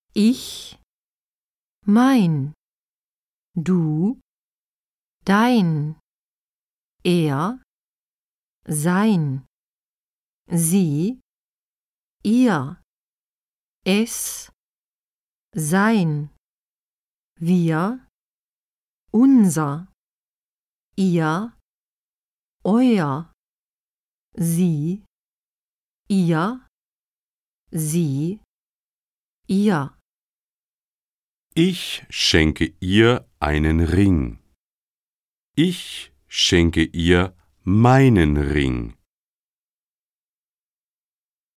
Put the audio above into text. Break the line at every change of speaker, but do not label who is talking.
Ich, mein, du, dein, er, sein, sie, ihr, es, sein, wir, unser, ihr, euer, sie, ihr, sie, ihr.
Ich schenke ihr einen Ring. Ich schenke ihr meinen Ring.